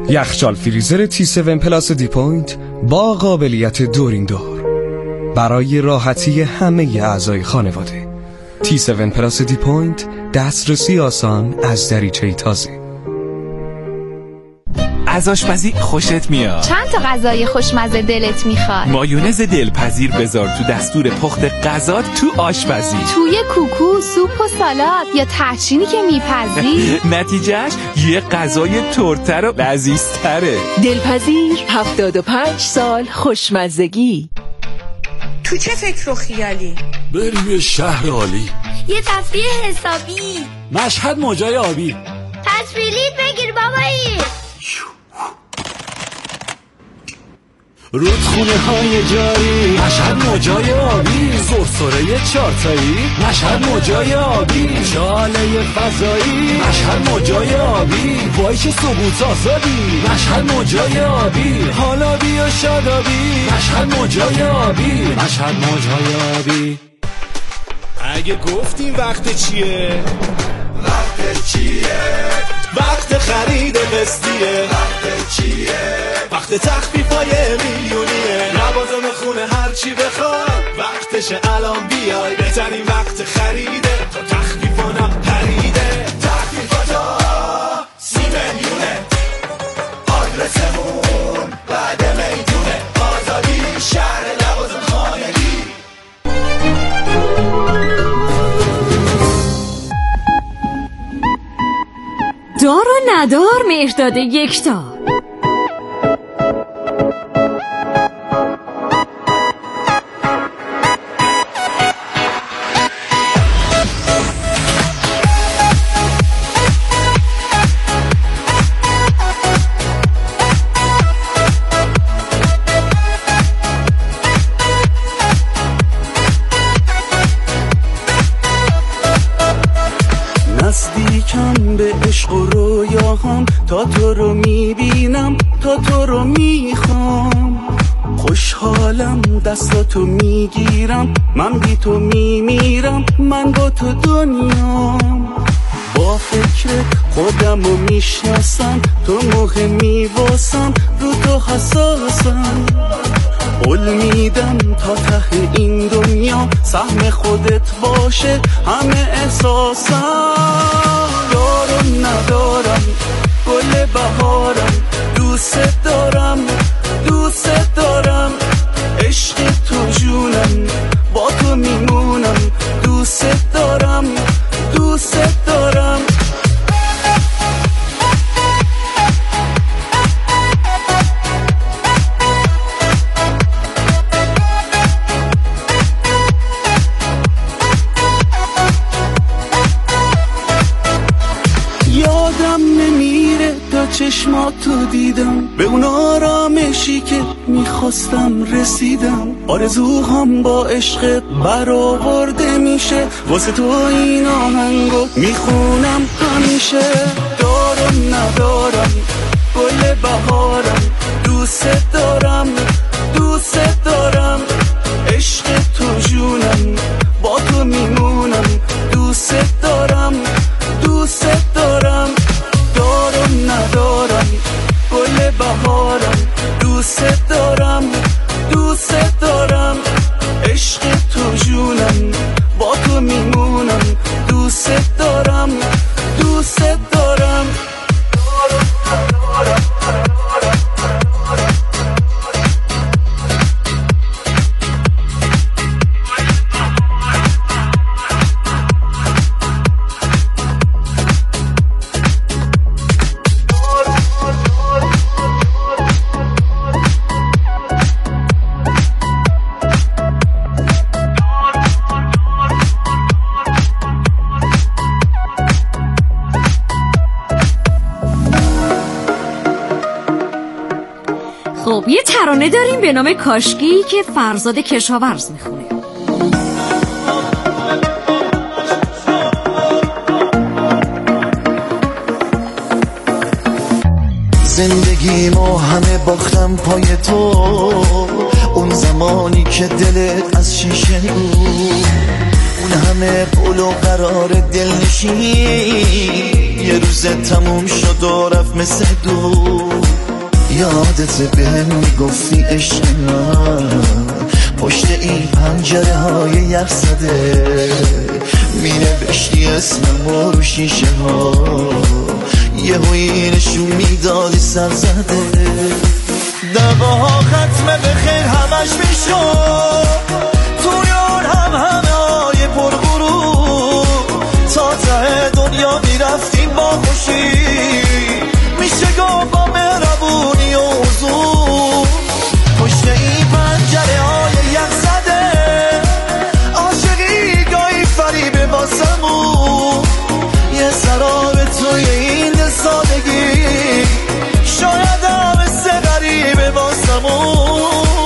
یخچال فریزر T7 پلاس دی پوینت با قابلیت دورین دور برای راحتی همه اعضای خانواده. T7 پلاس دی پوینت، دسترسی آسان از دریچه تازه. از آشپزی خوشت میاد؟ چند تا غذای خوشمزه دلت میخواد؟ مایونز دلپذیر بذار تو دستور پخت غذات تو آشپزی. توی کوکو، سوپ و سالاد یا تحچینی که میپزی. نتیجهش یه غذای ترتر و لذیذتره. دلپذیر، 75 سال خوشمزگی. تو چه فکر و خیالی؟ بریم یه شهر عالی، یه تفریح حسابی، مشهد موجای آبی، تصویری بگیر بابایی، رودخونه های جاری، مشهد موجای آبی، سرسره چارتایی، مشهد موجای آبی، شاله فضایی، مشهد موجای آبی، وایش ثبوت آزادی، مشهد موجای آبی، حالا بیا شادابی، مشهد موجای آبی، مشهد موجای آبی. اگه گفتیم وقت چیه؟ وقت چیه؟ وقت خرید قسطیه. وقت چیه؟ وقت تخفیفای میلیونیه. لوازم خونه هر چی بخوای وقتشه الان بیای. بهترین وقت خریده تا تخفیفانا پریده. تخفیفاتا 30 میلیونه. آدرسمون بعد میدونه. آزادی شهر لوازم خانگی. دار و ندار مهرداد یکتا. نزدیکم به عشق و رویاهام، تا تو رو میبینم، تا تو رو میخوام. خوشحالم دستاتو میگیرم، من بی تو میمیرم، من با تو دنیام. با فکر خودم رو میشناسم، تو مهمی واسم، رو تو حساسم. قول میدم تا ته این دنیا سهم خودت باشه همه احساسم. دارم ندارم گل بهارم، دوست دارم دوست دارم. عشق تو جونم، با تو میمونم، دوست دارم دوست دارم. چشماتو دیدم، به اون آرامشی که میخواستم رسیدم. آرزوهام با عشقت برآورده میشه، واسه تو این آهنگو میخونم همیشه. دارم ندارم گل بهارم، دوست دارم دوست دارم. عشق تو جونم، با تو میمونم، دوست دارم دوست دارم. دارم ندارم گل بهارم، دوست دارم دوست دارم. عشق تو جونم، با تو میمونم، دوست دارم دوست دارم. خب یه ترانه داریم به نام کاشکی که فرزاد کشاورز میخونه. زندگیمو همه باختم پای تو، اون زمانی که دلت از شیشه بود، اون همه پول و قرار دلنشین، یه روز تموم شد و رفت مثل دود. یادت بهم میگفتی عشق من پشت این پنجره های یخ زده مینوشتی اسمم رو شیشه ها یهویی نشون میدادی سر زده دماها ختمه به خیر همش میشد تویان همه های پرغرور تا ته دنیا میرفتیم با خوشی میشه گفت با مهربونی و حضور پشت این پنجره های یخ زده عاشقی گاهی فریبه واسمون یه سراب توی این سادگی شاید هم مثل غریبه واسمون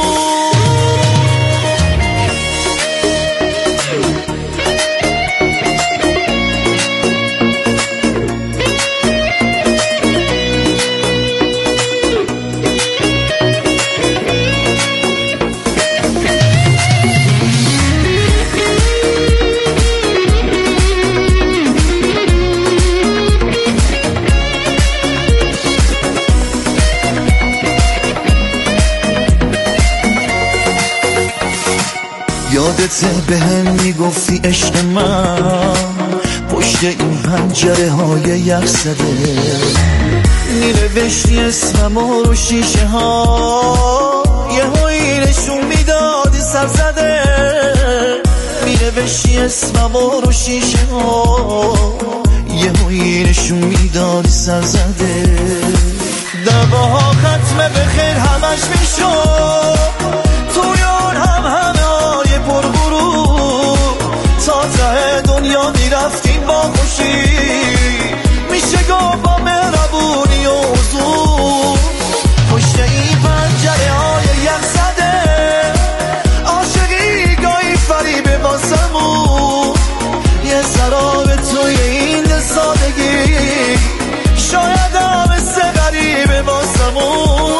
یادت بهم میگفتی عشق من پشت این پنجره های یخ زده مینوشتی اسمم رو شیشه ها یهویی نشون میدادی سر زده مینوشتی اسمم رو شیشه ها یهویی نشون میدادی سر زده دماها ختمه به خیر همش میشد تویان همه های پرغرور تا ته دنیا میرفتیم با خوشی میشه گفت با مهربونی و حضور پشت این پنجره های یخ زده عاشقی گاهی فریبه واسمون یه سراب توی این سادگی شاید هم مثل غریبه واسمون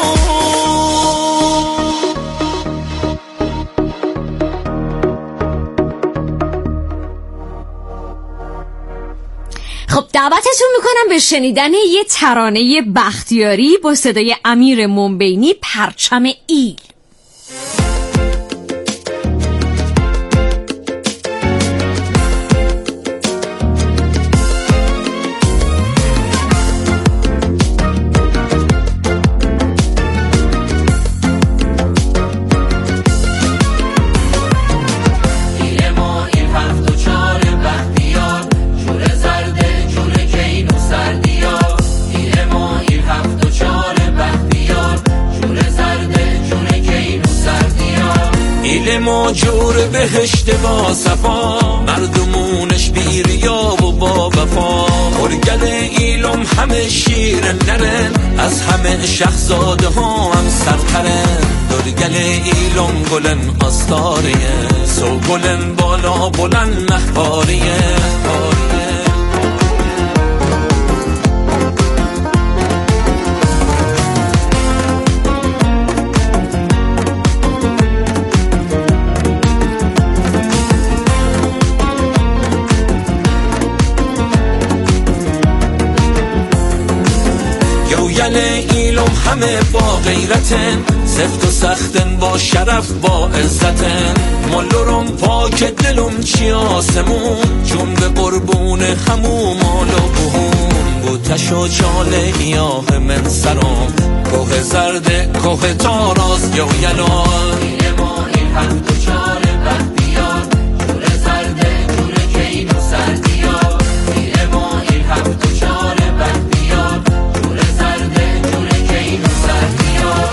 خب دعوتتون میکنم به شنیدن یه ترانه بختیاری با صدای امیر منبینی پرچم ایل. ما جور بهشت با صفا مردمونش بیریا و با وفا مرگل ایلم همه شیر نرن از همه شخزاده ها هم سرترن درگل ایلم گلن آستاریه سو گلن بالا بلن محباریه ایلم همه با غیرتن سفت و سختن با شرف با عزتن مالورم پاک دلم چی آسمون چون به قربون همو مال و بهون بوتش و چاله گیاه من سرم کوه زرد کوه تاراز یا یلان ما این هفت و چار بختیار جور زرد جور کین و سردیار ما این هفت و چار بختیار جور زرد جور کین و سردیار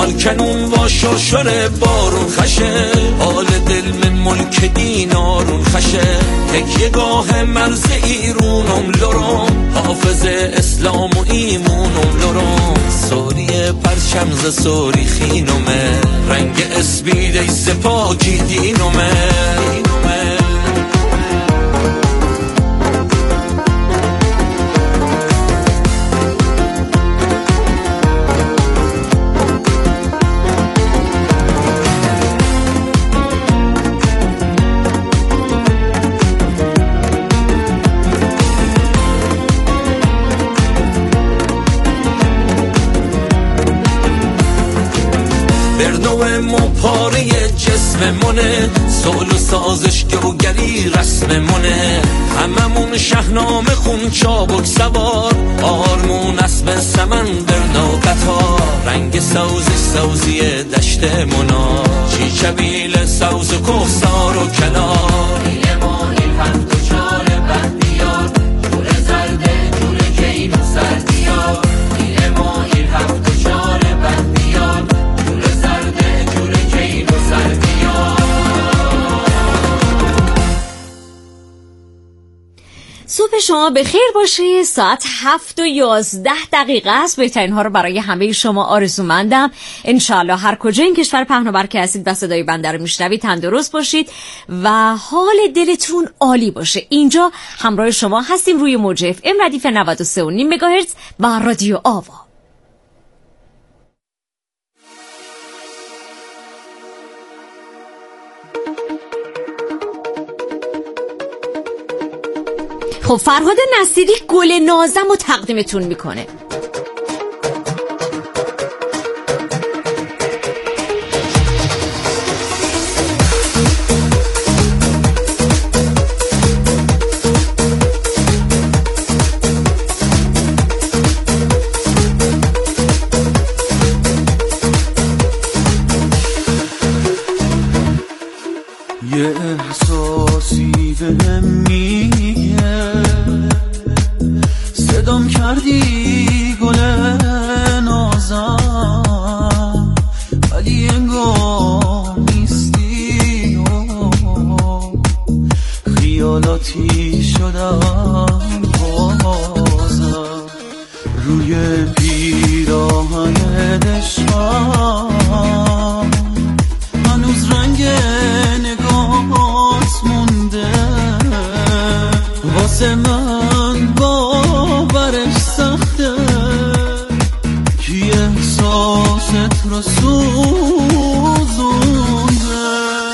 الکنون و شرشر بارون خشه حال دل من ملک دینارون خشه تکیه گاه مرز ایرونم لرم حافظ اسلام و ایمونم لرم سوری پرچم ز سوری خینمه رنگ اسبیده سپاکی دینمه برنو پاره جسم منه سول و سازش گروگری رسم منه هممون شهنامه خون چابک سوار آرمون اسب سمن برنو قطار رنگ سوزش سوزی دشت منا چی چبیل سوز و کفسار و کنار این ما این هفت و چار بندیار جور زرده جور کین و سردیار این ما این هفت و چار بندیار صبح شما بخیر باشه. ساعت 7:11 است. بهترین ها رو برای همه شما آرزومندم. انشالله هر کجا این کشور پهناور که هستید و صدای بنده رو میشنوید تندرست باشید و حال دلتون عالی باشه. اینجا همراه شما هستیم روی موج FM ردیف 93.5 مگاهرتز و رادیو آوا. خب فرهاد نصیری گل نازم رو تقدیمتون میکنه. یه احساسی بهم میگه صدام کردی گل نازم ولی انگار نیستی و خیالاتی شدم بازم روی پیراهن عشقم هنوز رنگ نگاهت مونده واسه من باورش سخته کی احساست رو سوزونده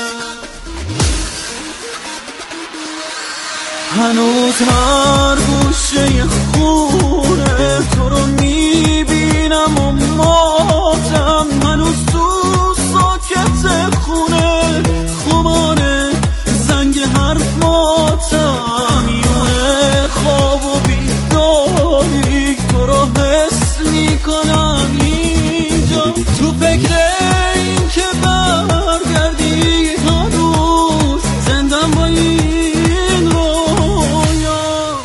هنوز هر گوشه خونه تو رو میبینم و ماتم هنوز تو ساکت خونه خماره زنگ حرف ماتم یه خواب و بیداری تو رو حس میکنم اینجا تو فکر این که برگردی هنوز زندم با این رویا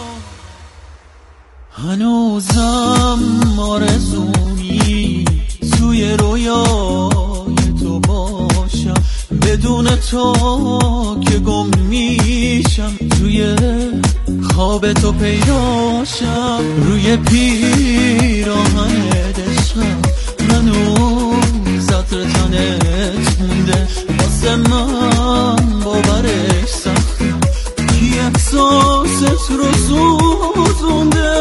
هنوزم آرزومی توی رویای تو باشم بدون تو که گم میشم توی خواب تو پیداشم روی پیراهن عشقم هنوز عطر تنت مونده واسه من باورش سخته کی احساست رو سوزونده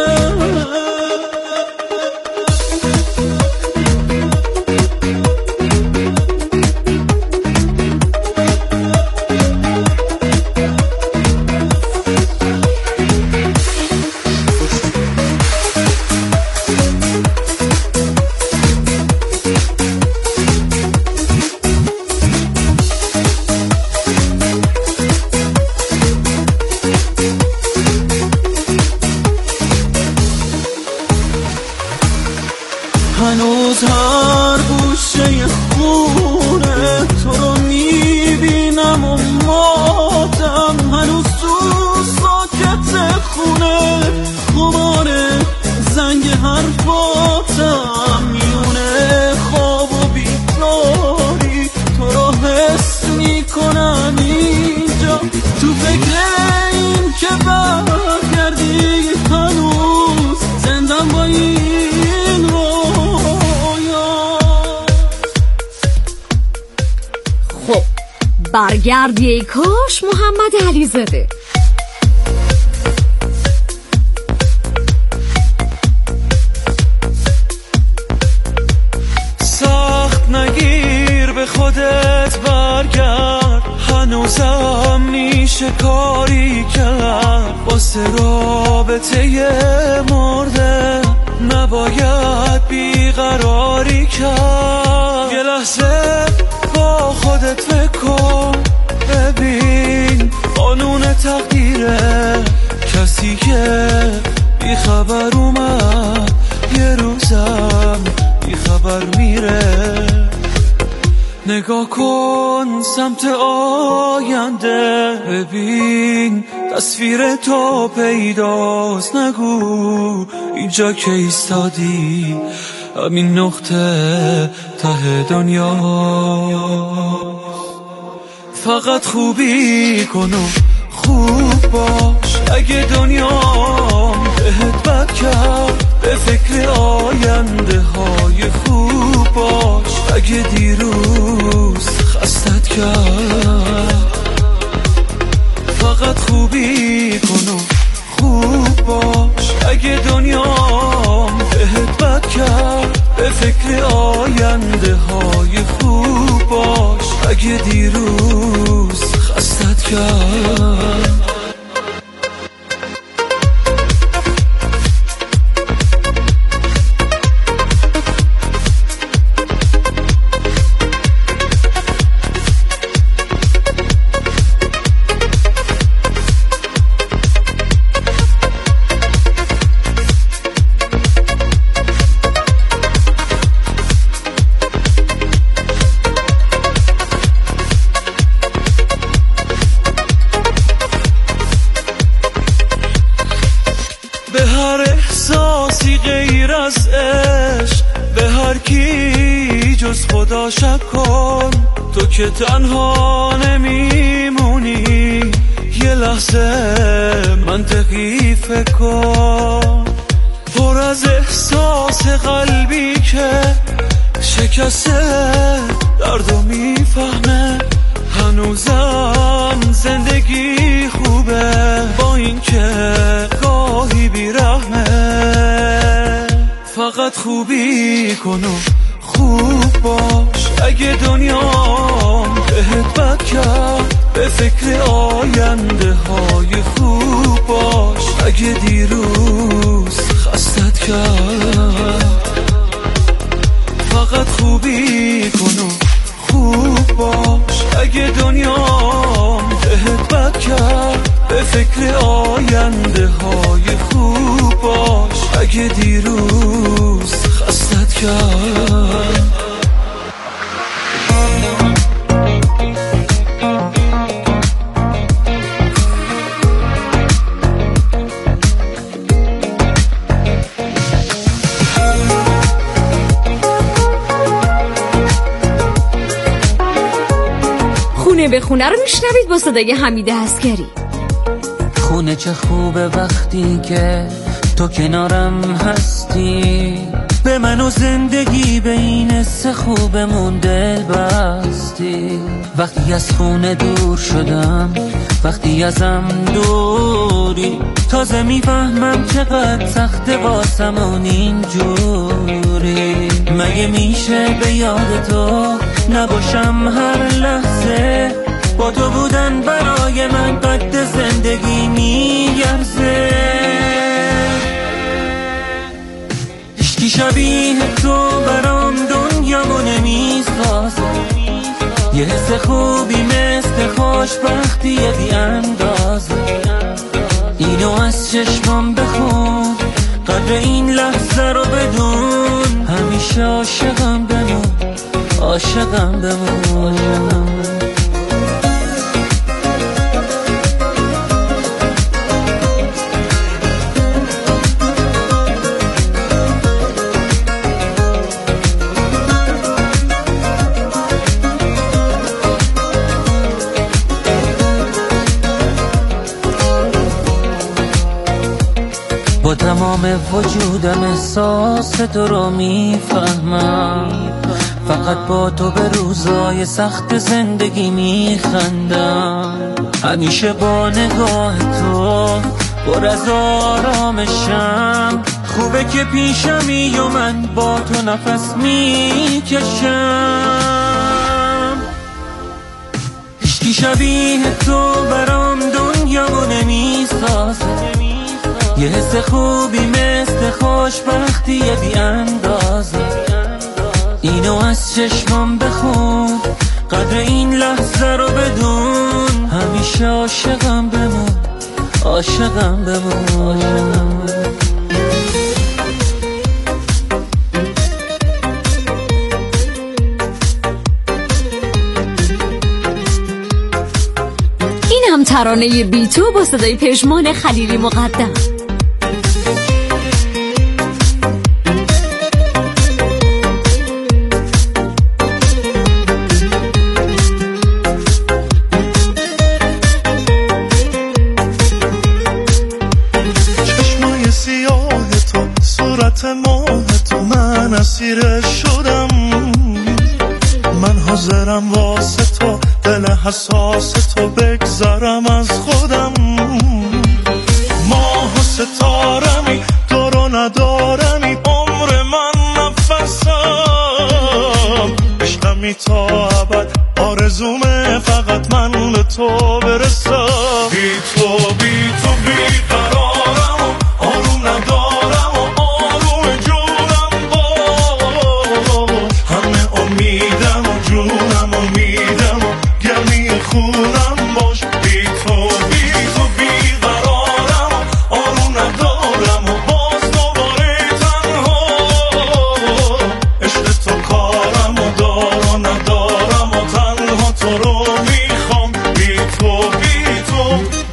برگردی ای کاش محمد علیزاده. سخت نگیر به خودت برگرد، هنوزم میشه کاری کرد واسه رابطه مرده، نباید بیقراری کرد. یه لحظه با خودت فکر کن، ببین قانون تقدیره، کسی که بیخبر اومد یه روزم بیخبر میره. نگاه کن سمت آینده، ببین تصویر تو پیداست، نگو اینجا که ایستادی همین نقطه ته دنیا. فقط خوبی کن و خوب باش، اگه دنیا بهت بد کرد به فکر آینده های خوب باش، اگه دیروز خستت کرد. فقط خوبی کن و خوب باش، اگه دنیا بهت بد کرد به فکر آینده های خوب باش، اگه دیروز خستت کرد. به هر احساسی غیر از عشق، به هر کی جز خدا شک کن، تو که تنها نمیمونی. یه لحظه منطقی فکر کن، پر از احساس قلبی که شکسته دردو میفهمه. هنوزم زندگی خوبه با این که گاهی بیرحمه. فقط خوبی کن و خوب باش، اگه دنیا بهت بد کرد به فکر آینده های خوب باش، اگه دیروز خستت کرد. فقط خوبی کن و خوب باش، اگه دنیا بهت بد کرد به فکر آینده های خوب باش، اگه دیروز خستت کرد. خونه به خونه رو میشنوید با صدای حمید عسگری. خونه چه خوبه وقتی که تو کنارم هستی، به من و زندگی بین سه خوبمون دل بستی. وقتی از خونه دور شدم، وقتی ازم دوری، تازه میفهمم چقدر سخته واسمون اینجوری. مگه میشه به یاد تو نباشم هر لحظه، با تو بودن برای من قد زندگی میارزه. هیچکی شبیه تو برام دنیامو نمیسازه، یه حس خوبی مثل خوشبختی بی اندازه. اینو از چشمام بخون، قدر این لحظه رو بدون، همیشه عاشقم بمون، عاشقم بمون. با تمام وجودم احساس تو رو میفهمم، فقط فقط با تو به روزای سخت زندگی میخندم. همیشه با نگاه تو پر از آرامشم. خوبه که پیشمی و من با تو نفس میکشم. هیچکی شبیه تو برام دنیامو نمیسازه. یه حس خوبی مثل خوشبختی بی اندازه. اینو از چشمام بخون، قدر این لحظه رو بدون. همیشه عاشقم بمون، عاشقم بمون. این هم ترانه بی تو با صدای پژمان خلیلی مقدم. ماه تو من اسیر شدم. من حاضرم واسه تو دل حساس تو بگذارم از خودم. ماه و ستارمی دارو ندارمی، عمر من نفسم. عشقمی تا ابد آرزومه فقط من به تو برسم. بی تو بی تو بی قرارم و آروم ندارم و آروم جونم همه امیدم و جونم امیدم و گرمی خونم باش. بی تو بی تو بی قرارم و آروم ندارم و باز دوباره تنها. عشق تو کارم و دارو ندارم و تنها تو رو میخوام. بی تو بی تو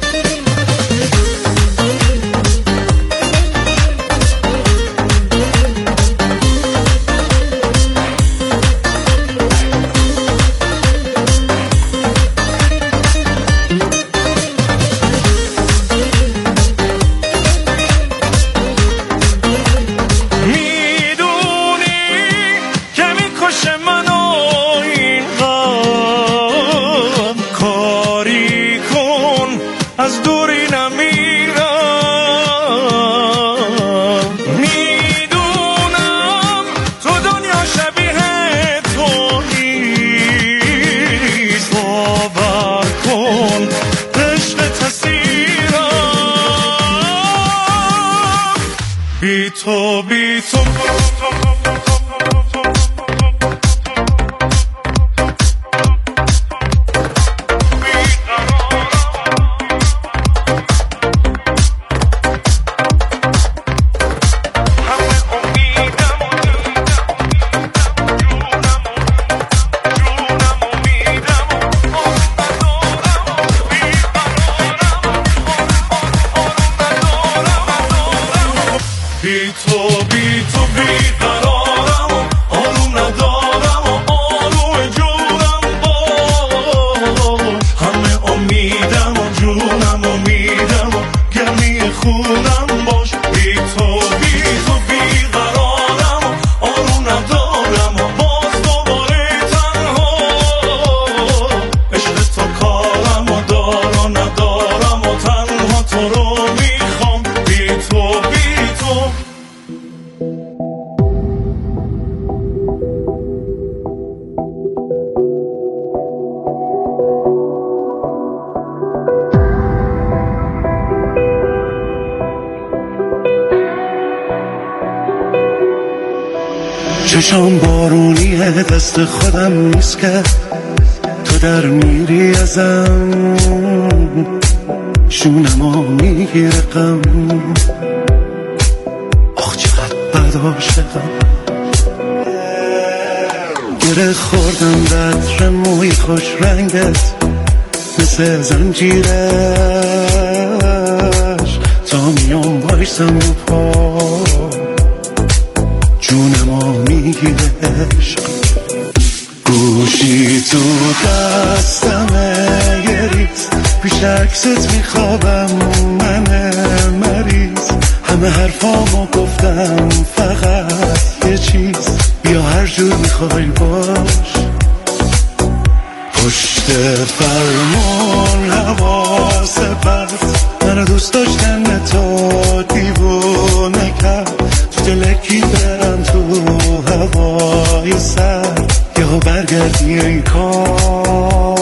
چشام بارونیه دست خودم نیست که تو در میری ازم شونمو میگیره غم آخ چقدر بد عاشقم گره خوردم بطر موی خوش رنگت مثل زنجیرش تا میام بایستم رو پا جونمو میگیره عشق گوشی تو دستمه یه ریز پیش عکست میخوابم من مریض همه حرفامو گفتم فقط یه چیز بیا هر جور میخوای باش. پشت فرمان حواس پس منو دوست داشتن تو دیوونه کرد. تو دلکی برم تو هوای سر یهو برگردی این کار.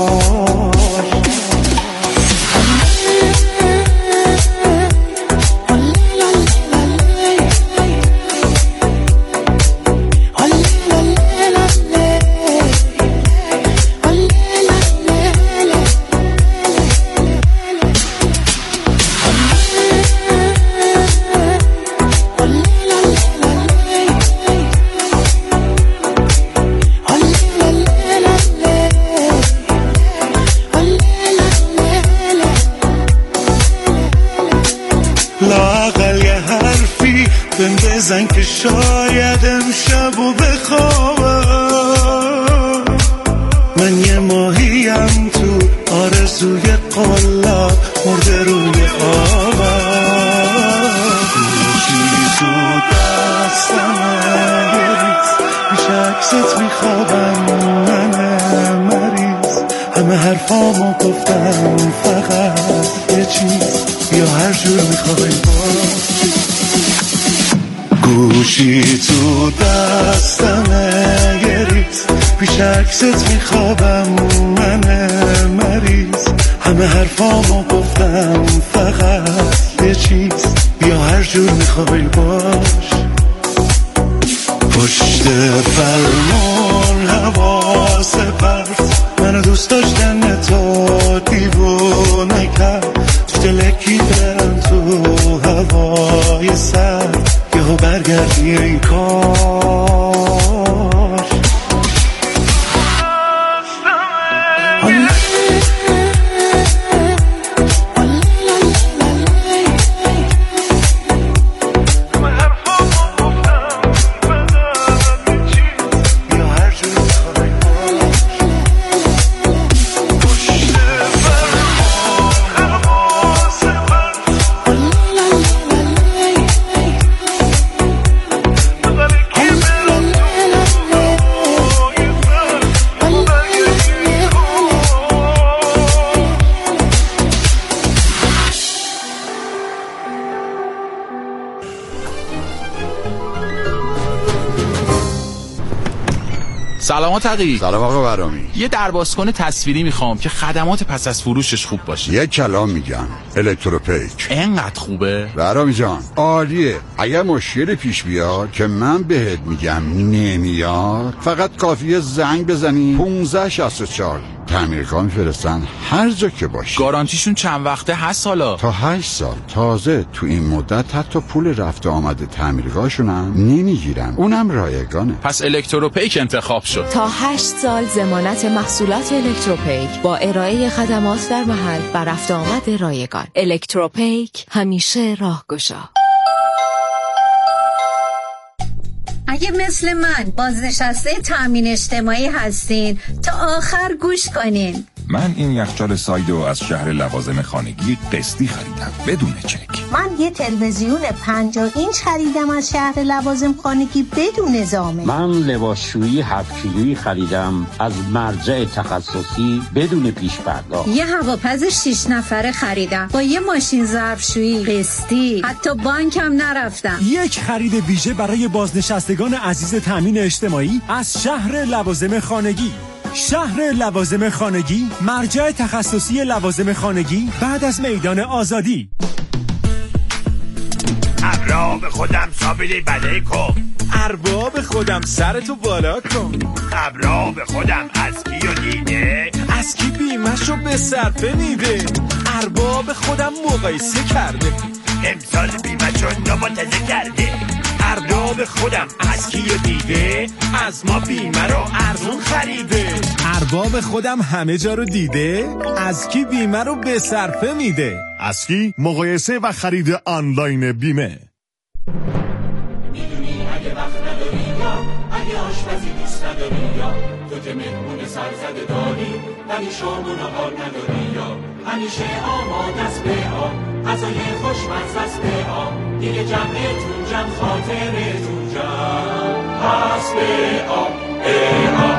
لااقل یه حرفی بهم بزن که شاید امشب و بخوابم. من یه ماهیم تو آرزوی قلاب مرده روی آبم. گوشی تو دستمه یه ریز پیش عکست میخوابم من مریض. همه حرفامو گفتم فقط یه چیز یا هر جور میخوای باشی. گوشی تو دستمه یه ریز پیش عکست میخوابم من مریض. همه حرفامو گفتم فقط یه چیز یا هر جور میخوای باش. پشت فرمان حواس پرت منو دوست داشتن تو دیوونه کرد. تو دلکی برم تو هوای سر یهو برگردی این کار. سلام تقی. سلام آقا برامی. یه دربازکن تصویری میخوام که خدمات پس از فروشش خوب باشه. یه کلام میگم الکتروپیک. اینقدر خوبه؟ برامی جان عالیه. اگر مشکلی پیش بیاد که من بهت میگم نمیاد، فقط کافیه زنگ بزنی 1564 تعمیرکار میفرستن هر جا که باشی. گارانتیشون چند وقته هست حالا؟ تا 8 سال. تازه تو این مدت حتی پول رفت آمده تعمیرگاهشون هم نمیگیرن، اونم رایگانه. پس الکتروپیک انتخاب شد. تا 8 سال ضمانت محصولات الکتروپیک با ارائه خدمات در محل و رفت آمد رایگان. الکتروپیک همیشه راهگشا. اگه مثل من بازنشسته تامین اجتماعی هستین تا آخر گوش کنین. من این یخچال سایدو از شهر لوازم خانگی قسطی خریدم بدون چک. من یه تلویزیون 50 اینچ خریدم از شهر لوازم خانگی بدون ضامن. من لباسشویی 7 کیلویی خریدم از مرجع تخصصی بدون پیش پرداخت. یه هواپز 6 نفره خریدم با یه ماشین ظرفشویی قسطی، حتی بانکم نرفتم. یک خرید ویژه برای بازنشستگان عزیز تامین اجتماعی از شهر لوازم خانگی. شهر لوازم خانگی، مرجع تخصصی لوازم خانگی بعد از میدان آزادی. ارباب خودم سابیلی بله کن، ارباب خودم سرتو بالا کن. ارباب خودم از کیو دیده، از کی بیمشو به صرفه میده. ارباب خودم مقایسه کرده، امسال بیمشو نماتزه کرده. ارباب خودم از کیو دیده، از ما بیمه رو ارزون خریده. ارباب خودم همه جا رو دیده، از کی بیمه رو به صرفه میده. از کی مقایسه و خرید آنلاین بیمه. میدونی اگه وقت نداری یا اگه آشپزی دوست نداری یا تو که مهمون سرزده داری ولی شامون حال نداری یا همیشه آماده است به آب غذای خوشمزه است به آب دیگه جمعتون جمع خاطرتون جمع پس به آب ای